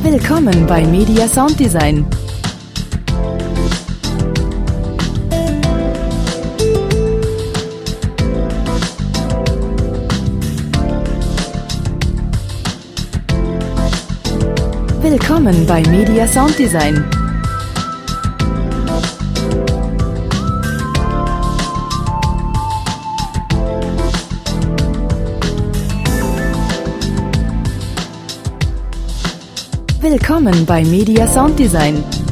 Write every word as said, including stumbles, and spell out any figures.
Willkommen bei Media Sound Design. Willkommen bei Media Sound Design. Willkommen bei Media Sound Design.